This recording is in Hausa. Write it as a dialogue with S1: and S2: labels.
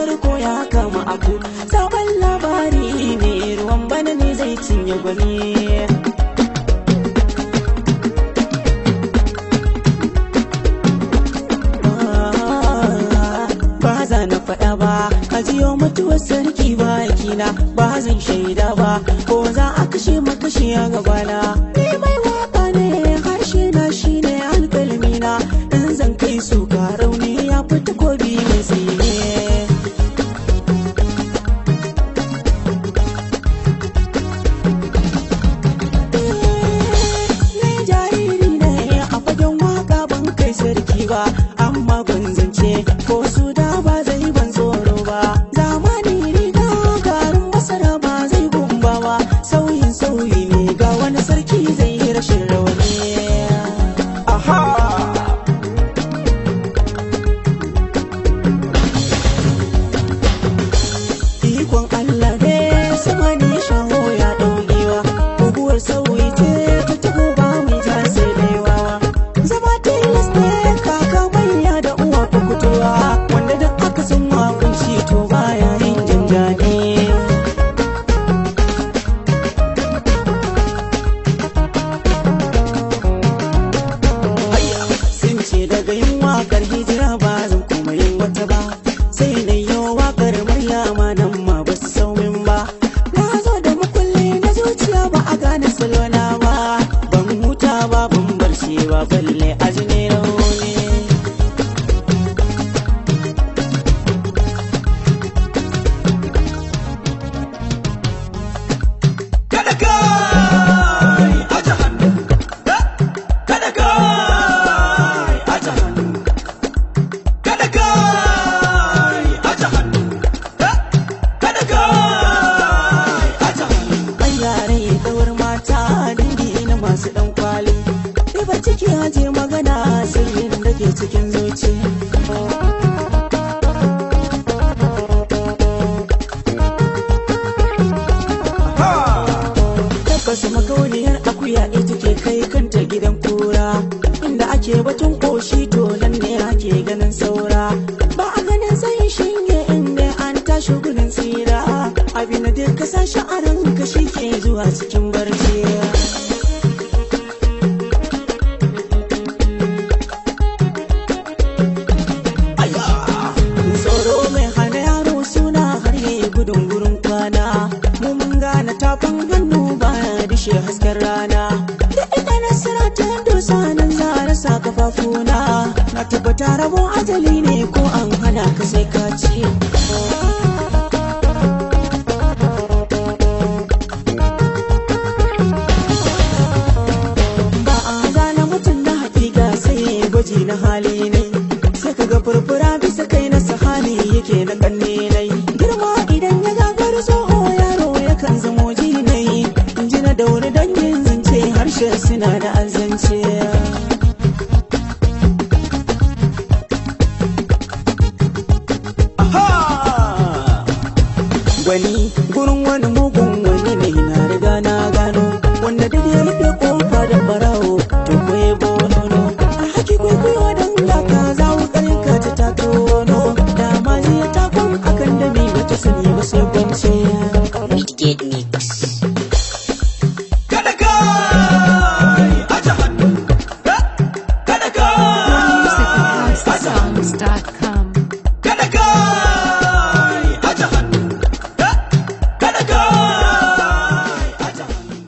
S1: tarko ya kama abu. Sabon labari ne ruwan bana ne zai cinye gwani. Ba za na faɗa ba, ajiyo mutuwar sarki ba kina, ba zan shaida ba, ko za a kashe makashi a gabana. Ni mai waka ne, harshe na shine alƙalmina, in zan kai su ga rauni ya fi takobi mai tsine. Ni jariri ne a fagen waka ban kai sarki ba, amma gwanzance ko su da ba zai ban tsoro ba. Zamani riga garin masara ba zai gumba ba, sauyin sauyi ne ga wani sarki zai yi rashin rawani. Aha! Ikon Allah ne sama ne shaho ya ɗaukewa, guguwar sauyi ce ta taho ba mai ja sai daiwa. Zama tilas ne kaka manya da uwa kukutuwa, wanda duk aka san wakun shi to baya yin janjani. Sun ce daga yin wakar hijira ba zan kuma yin wata ba, sai na yi wakar Maryama nan ma ba su saumin ba. Na zo da makulli na zuciya ba a gane salona ba, ban huta ba ban barci ba balle a ji ne rauni.
S2: Kada kai aje hannu, kada kai aje hannu, kada kai aje hannu, kada kai aje hannu.
S1: Ai yare kawar mata dangi na masu ɗan kwali, ribar ciki aje magana sirrin da ke cikin zuci. Tabbas makauniyar akuya ita ke kai kanta gidan kura, inda ake batun koshi to nan ne ake ganin saura. Ba a ganin sai shinge inda an tashi gudun tsira, abin da duka sashi a ranka shi ke zuwa cikin barci. Tsoro mai hana yaro suna har yayi gudun gurin kwana, mu mun gane tafin hannu baya dishe hasken rana. Da ita nasara ta dosa nan za a rasa kafafuna, na tabbata rabon ajali ne ko an hana ka sai ka ci. Ba a gane mutum na hakika sai gwaji na hali ne, sai ka ga furfura bisa kai na sahani yake na kanne nai. Girma idan ya gagar tsoho yaro yakan zamo jinai, in ji na dauri dangin zance harshe suna da azance.
S2: Aha!
S1: Gwani gurin wani mugun wani ne na riga na gano, wanda duk ya rufe kofa da barawo to kwaye bonono. A haki kwaikwayo don laka za wukarin ka ta tono, dama zai takon akan da mai bata sani ba sai kwance.
S3: Mitigate Mix.